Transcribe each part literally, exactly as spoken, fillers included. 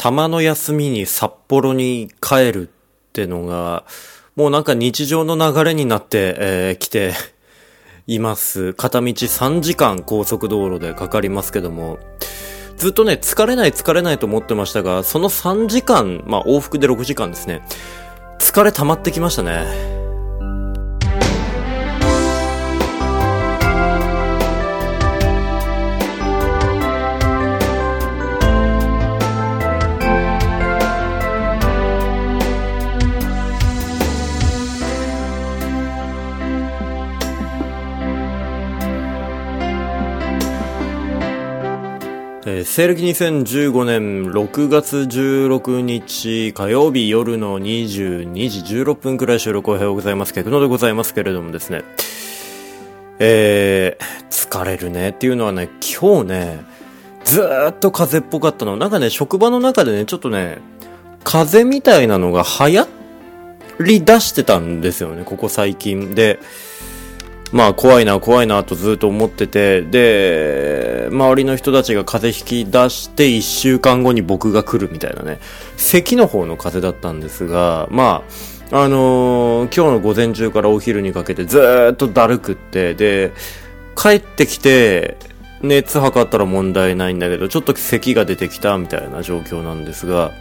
たまの休みに札幌に帰るってのが、もうなんか日常の流れになってき、えー、ています。片道さんじかん高速道路でかかりますけども、ずっとね、疲れない疲れないと思ってましたが、そのさんじかん、まあ往復でろくじかんですね。疲れ溜まってきましたね。えー、西暦にせんじゅうごねんろくがつじゅうろくにち火曜日夜のにじゅうにじじゅうろっぷんくらい収録おはようございます。ケクノでございますけれどもですね、えー、疲れるねっていうのはね、今日ねずーっと風邪っぽかったの。なんかね、職場の中でねちょっとね風邪みたいなのが流行り出してたんですよね、ここ最近で。まあ怖いな怖いなとずっと思ってて、で周りの人たちが風邪引き出していっしゅうかんごに僕が来るみたいなね、咳の方の風邪だったんですが、まああのー、今日の午前中からお昼にかけてずーっとだるくって、で帰ってきて熱測ったら問題ないんだけど、ちょっと咳が出てきたみたいな状況なんですが、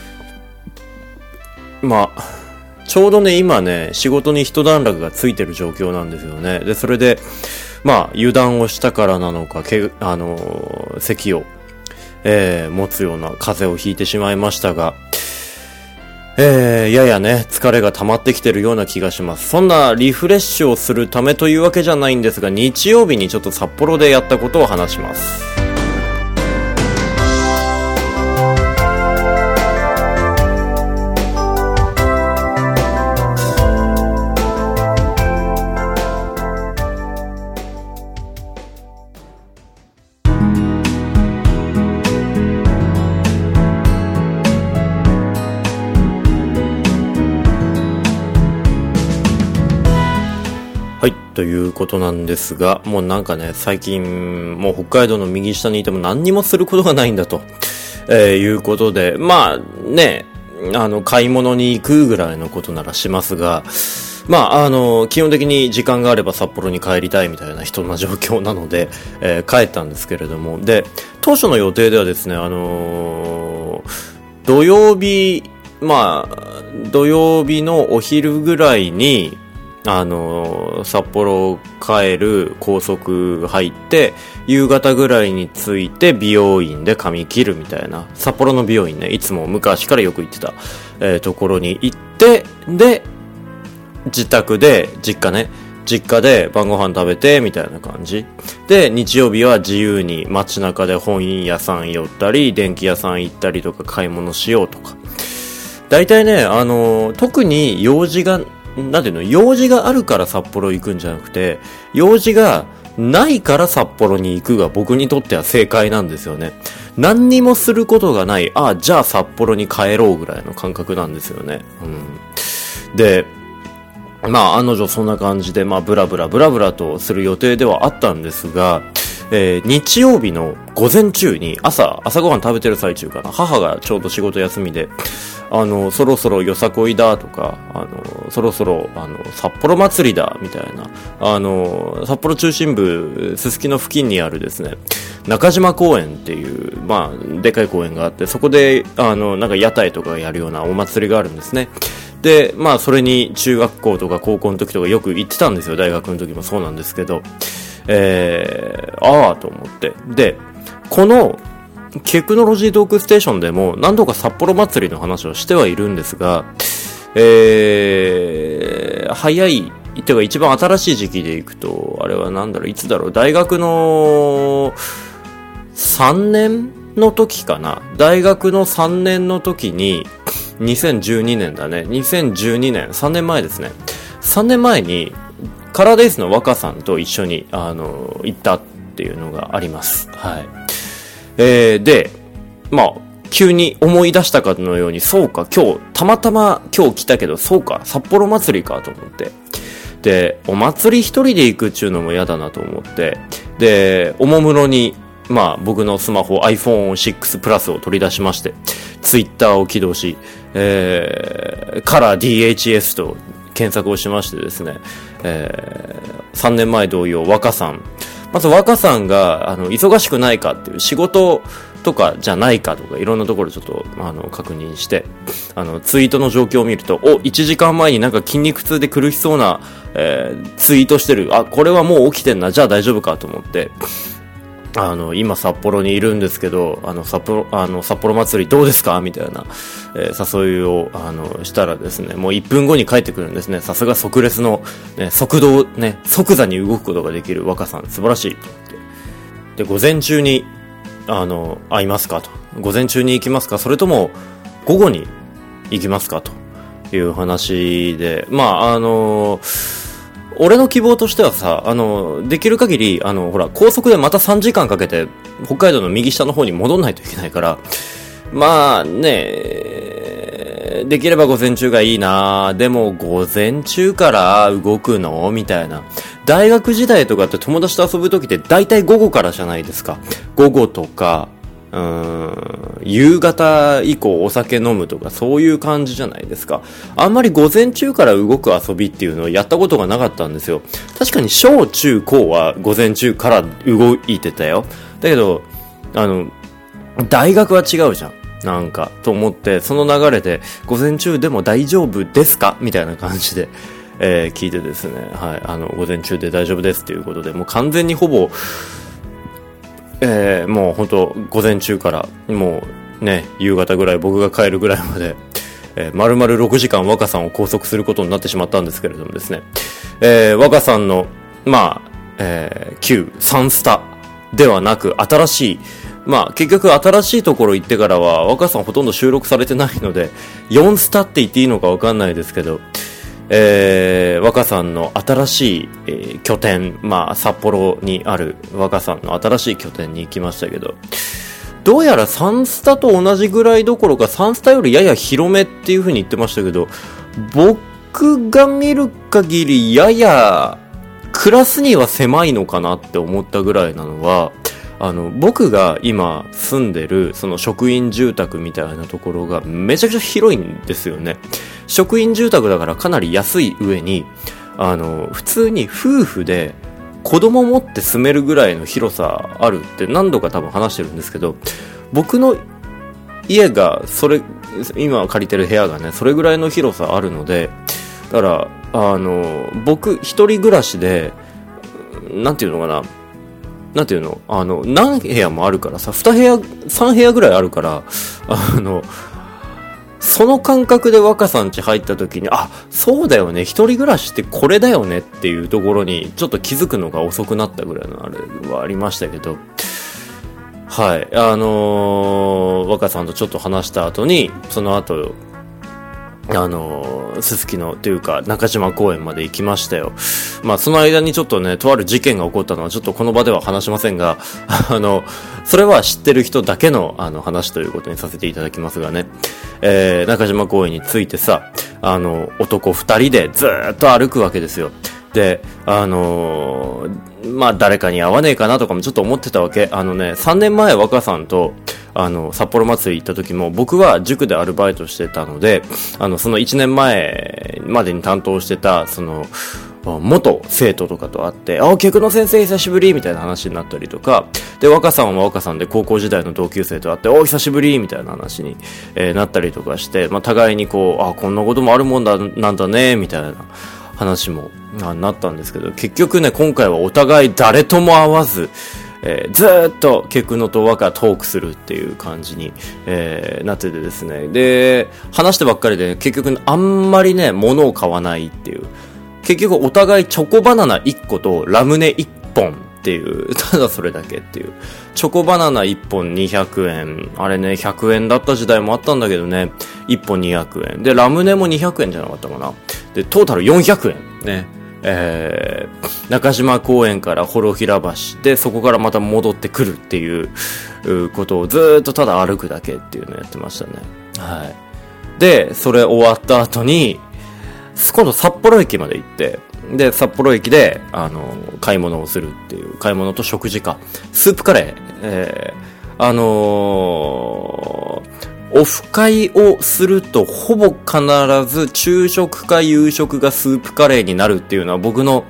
まあちょうどね、今ね、仕事に一段落がついてる状況なんですよね。で、それで、まあ、油断をしたからなのか、け、あのー、咳を、えー、持つような風邪をひいてしまいましたが、えー、ややね、疲れが溜まってきてるような気がします。そんなリフレッシュをするためというわけじゃないんですが、日曜日にちょっと札幌でやったことを話します。ということなんですが、もうなんかね、最近もう北海道の右下にいても何にもすることがないんだと、えー、いうことで、まあね、あの買い物に行くぐらいのことならしますが、まああの基本的に時間があれば札幌に帰りたいみたいな人な状況なので、えー、帰ったんですけれども、で当初の予定ではですね、あのー、土曜日まあ土曜日のお昼ぐらいにあの札幌帰る高速入って夕方ぐらいに着いて美容院で髪切るみたいな、札幌の美容院ね、いつも昔からよく行ってた、えー、ところに行って、で自宅で実家ね実家で晩ご飯食べてみたいな感じで、日曜日は自由に街中で本屋さん寄ったり電気屋さん行ったりとか買い物しようとか、だいたいね、あの特に用事がなんていうの、用事があるから札幌行くんじゃなくて、用事がないから札幌に行くが僕にとっては正解なんですよね。何にもすることがない、ああじゃあ札幌に帰ろうぐらいの感覚なんですよね。うん、でまあ案の定そんな感じで、まあブラブラブラブラとする予定ではあったんですが、えー、日曜日の午前中に朝朝ごはん食べてる最中かな、母がちょうど仕事休みで、あのそろそろよさこいだとか、あのそろそろあの札幌祭りだみたいな、あの札幌中心部すすきの付近にあるですね中島公園っていうまあでかい公園があって、そこであのなんか屋台とかがやるようなお祭りがあるんですね。でまあそれに中学校とか高校の時とかよく行ってたんですよ。大学の時もそうなんですけど、えー、ああと思って、でこのテクノロジートークステーションでも何度か札幌祭りの話をしてはいるんですが、えー、早いてか一番新しい時期でいくと、あれはなんだろう、いつだろう、大学のさんねんの時かな、大学のさんねんの時ににせんじゅうにねんだね、にせんじゅうにねん、さんねんまえですね、さんねんまえにカラーデイズの若さんと一緒にあの行ったっていうのがあります。はい。えー、でまあ急に思い出したかのように、そうか今日たまたま今日来たけど、そうか札幌祭りかと思って、でお祭り一人で行くっちゅうのも嫌だなと思って、でおもむろにまあ僕のスマホ アイフォンシックス プラスを取り出しまして、ツイッターを起動し、えー、カラー ディーエイチエス と検索をしましてですね、えー、さんねんまえ同様、若さん。まず若さんが、あの、忙しくないかっていう、仕事とかじゃないかとか、いろんなところちょっと、あの、確認して、あの、ツイートの状況を見ると、お、いちじかんまえになんか筋肉痛で苦しそうな、えー、ツイートしてる。あ、これはもう起きてんな。じゃあ大丈夫かと思って、あの、今札幌にいるんですけど、あの、札幌、あの、札幌祭りどうですかみたいな、えー、誘いを、あの、したらですね、もういっぷんごに帰ってくるんですね。さすが即レスの、ね、速度、ね、即座に動くことができる若さん、素晴らしいと思って。で、午前中に、あの、会いますかと。午前中に行きますか、それとも、午後に行きますかという話で、まあ、あのー、俺の希望としてはさ、あの、できる限り、あの、ほら、高速でまたさんじかんかけて、北海道の右下の方に戻んないといけないから、まあ、ね、できれば午前中がいいな。でも、午前中から動くのみたいな。大学時代とかって友達と遊ぶときって大体午後からじゃないですか。午後とか、うーん、夕方以降お酒飲むとかそういう感じじゃないですか。あんまり午前中から動く遊びっていうのをやったことがなかったんですよ。確かに小中高は午前中から動いてたよ。だけど、あの、大学は違うじゃん。なんか、と思って、その流れで午前中でも大丈夫ですかみたいな感じで、えー、聞いてですね、はい、あの、午前中で大丈夫ですっていうことで、もう完全にほぼ、えー、もう本当午前中からもうね夕方ぐらい僕が帰るぐらいまで、えー、丸々ろくじかん若さんを拘束することになってしまったんですけれどもですね、えー、若さんのまあ、えー、旧さんスタではなく新しいまあ結局新しいところ行ってからは若さんほとんど収録されてないのでよんスタって言っていいのかわかんないですけど、えー、若さんの新しい、えー、拠点、まあ、札幌にある若さんの新しい拠点に行きましたけど、どうやらさんスタと同じぐらいどころかさんスタよりやや広めっていう風に言ってましたけど、僕が見る限りややクラスには狭いのかなって思ったぐらいなのは、あの、僕が今住んでるその職員住宅みたいなところがめちゃくちゃ広いんですよね。職員住宅だからかなり安い上に、あの、普通に夫婦で子供持って住めるぐらいの広さあるって何度か多分話してるんですけど、僕の家がそれ、今借りてる部屋がね、それぐらいの広さあるので、だから、あの、僕一人暮らしで、なんていうのかな、なんていうのあの、何部屋もあるからさ、に部屋、さん部屋ぐらいあるから、あの、その感覚で若さん家入った時に、あ、そうだよね、一人暮らしってこれだよねっていうところに、ちょっと気づくのが遅くなったぐらいのあれはありましたけど、はい、あのー、若さんとちょっと話した後に、その後、あのー、すすきのというか中島公園まで行きましたよ。まあその間にちょっとね、とある事件が起こったのはちょっとこの場では話しませんが、あの、それは知ってる人だけのあの話ということにさせていただきますがね、えー、中島公園に着いてさ、あの、男二人でずーっと歩くわけですよ。で、あのー、まあ誰かに会わねえかなとかもちょっと思ってたわけ。あのね、さんねんまえ若さんと、あの、札幌祭り行った時も、僕は塾でアルバイトしてたので、あの、そのいちねんまえまでに担当してた、その、元生徒とかと会って、あ、菊野先生久しぶりみたいな話になったりとか、で、若さんは若さんで高校時代の同級生と会って、お、久しぶりみたいな話に、えー、なったりとかして、まあ、互いにこう、あ、こんなこともあるもんだ、なんだね、みたいな話もなったんですけど、結局ね、今回はお互い誰とも会わず、えー、ずーっと菊野と若トークするっていう感じに、えー、なっててですね。で、話してばっかりで、結局あんまりね、物を買わないっていう。結局お互いチョコバナナいっことラムネいっぽんっていう、ただそれだけっていう。チョコバナナいっぽんにひゃくえん。あれね、ひゃくえんだった時代もあったんだけどね。いっぽんにひゃくえん。で、ラムネもにひゃくえんじゃなかったかな。で、トータルよんひゃくえん。ね。えー、中島公園から幌平橋でそこからまた戻ってくるっていうことをずーっとただ歩くだけっていうのをやってましたね。はい。で、それ終わった後に今度札幌駅まで行って、 で、札幌駅で、あの、買い物をするっていう、買い物と食事か。スープカレー、えー、あのー、オフ会をするとほぼ必ず昼食か夕食がスープカレーになるっていうのは僕の、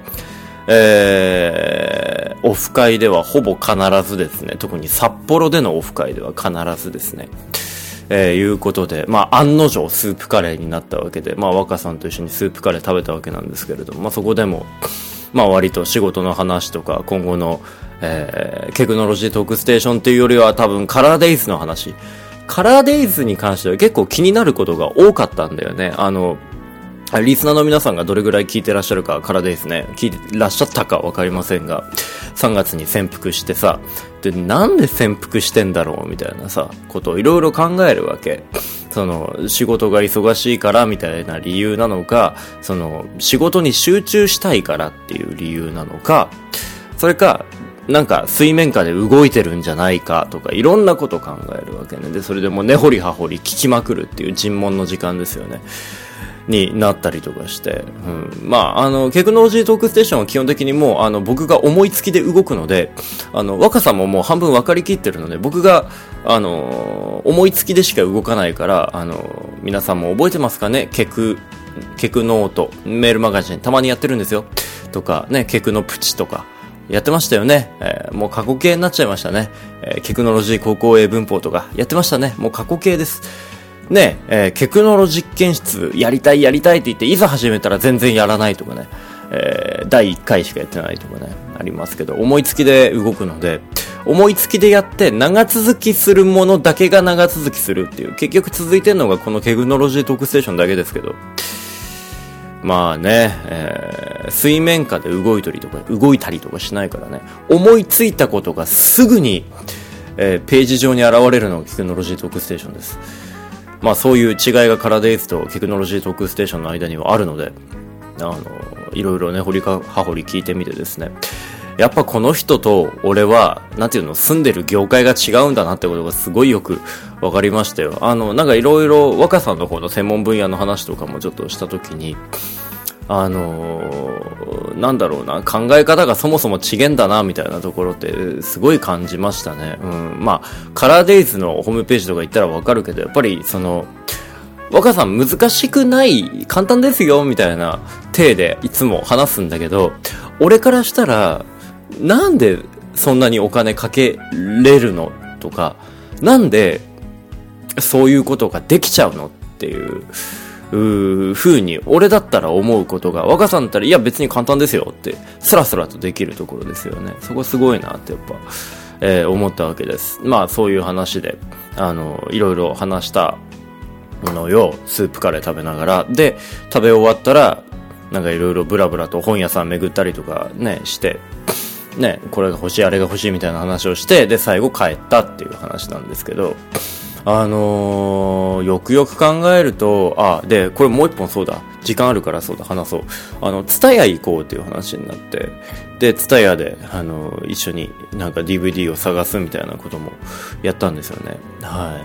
えー、オフ会ではほぼ必ずですね。特に札幌でのオフ会では必ずですね。えー、いうことで、まあ、案の定スープカレーになったわけで、まあ、若さんと一緒にスープカレー食べたわけなんですけれども、まあ、そこでも、まあ、割と仕事の話とか、今後の、えー、テクノロジートークステーションっていうよりは多分カラーデイズの話。カラーデイズに関しては結構気になることが多かったんだよね。あの、リスナーの皆さんがどれぐらい聞いてらっしゃるか、カラーデイズね、聞いてらっしゃったかわかりませんが、さんがつに潜伏してさ、で、なんで潜伏してんだろうみたいなさ、ことをいろいろ考えるわけ。その、仕事が忙しいからみたいな理由なのか、その、仕事に集中したいからっていう理由なのか、それか、なんか水面下で動いてるんじゃないかとか、いろんなこと考えるわけね。で、それでもう根掘り葉掘り聞きまくるっていう尋問の時間ですよね。になったりとかして、うん、まあ、あの、テクノロジートークステーションは基本的にもう、あの、僕が思いつきで動くので、あの、若さももう半分分かりきってるので、僕が、あの、思いつきでしか動かないから、あの、皆さんも覚えてますかね？ケク、ケクノート、メールマガジン、たまにやってるんですよ。とか、ね、ケクのプチとか、やってましたよね。えー、もう過去形になっちゃいましたね。えー、テクノロジー高校英文法とか、やってましたね。もう過去形です。ねえ、えー、テクノロ実験室やりたいやりたいって言っていざ始めたら全然やらないとかね、えー、だいいっかいしかやってないとかね、ありますけど、思いつきで動くので、思いつきでやって長続きするものだけが長続きするっていう、結局続いてるのがこのテクノロジートークステーションだけですけど、まあね、えー、水面下で動いたりとか、動いたりとかしないからね、思いついたことがすぐに、えー、ページ上に現れるのがテクノロジートークステーションです。まあそういう違いがカラーデイズとテクノロジートークステーションの間にはあるので、あの、いろいろね、掘りか、葉掘り聞いてみてですね、やっぱこの人と俺は、なんていうの、住んでる業界が違うんだなってことがすごいよくわかりましたよ。あの、なんかいろいろ若さんの方の専門分野の話とかもちょっとしたときに、あのー、なんだろうな、考え方がそもそも違えんだな、みたいなところってすごい感じましたね。うん。まあ、カラーデイズのホームページとか行ったらわかるけど、やっぱりその、若さん難しくない、簡単ですよ、みたいな体でいつも話すんだけど、俺からしたら、なんでそんなにお金かけれるのとか、なんでそういうことができちゃうのっていう、う風に俺だったら思うことが、若さんだったらいや別に簡単ですよってスラスラとできるところですよね。そこすごいなってやっぱ、えー、思ったわけです。まあそういう話であのいろいろ話したのよ。スープカレー食べながらで、食べ終わったらなんかいろいろブラブラと本屋さん巡ったりとかねしてね、これが欲しいあれが欲しいみたいな話をして、で最後帰ったっていう話なんですけど、あのー、よくよく考えると、あ、で、これもう一本そうだ。時間あるからそうだ、話そう。あの、ツタヤ行こうっていう話になって、で、ツタヤで、あのー、一緒になんか ディーブイディー を探すみたいなこともやったんですよね。はい。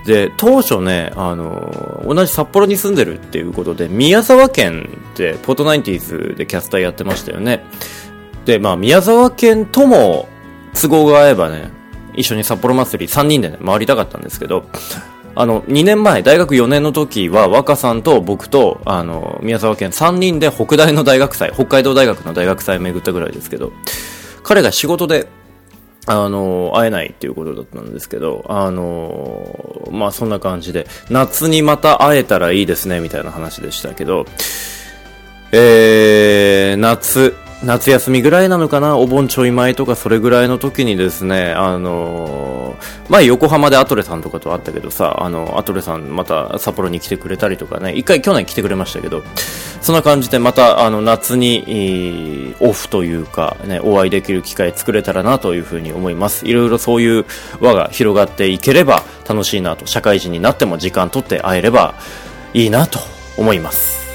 で、当初ね、あのー、同じ札幌に住んでるっていうことで、宮沢県ってポートナインティーズでキャスターやってましたよね。で、まあ、宮沢県とも都合が合えばね、一緒に札幌祭りさんにんでね、回りたかったんですけど、あの、にねんまえ、大学よねんの時は、若さんと僕と、あの、宮沢県さんにんで北大の大学祭、北海道大学の大学祭巡ったぐらいですけど、彼が仕事で、あの、会えないっていうことだったんですけど、あの、まあ、そんな感じで、夏にまた会えたらいいですね、みたいな話でしたけど、えー、夏、夏休みぐらいなのかな、お盆ちょい前とかそれぐらいの時にですね、あのー、前横浜でアトレさんとかと会ったけどさ、あの、アトレさんまた札幌に来てくれたりとかね、一回去年来てくれましたけど、そんな感じでまたあの夏にオフというかね、お会いできる機会作れたらなというふうに思います。いろいろそういう輪が広がっていければ楽しいなと、社会人になっても時間取って会えればいいなと思います。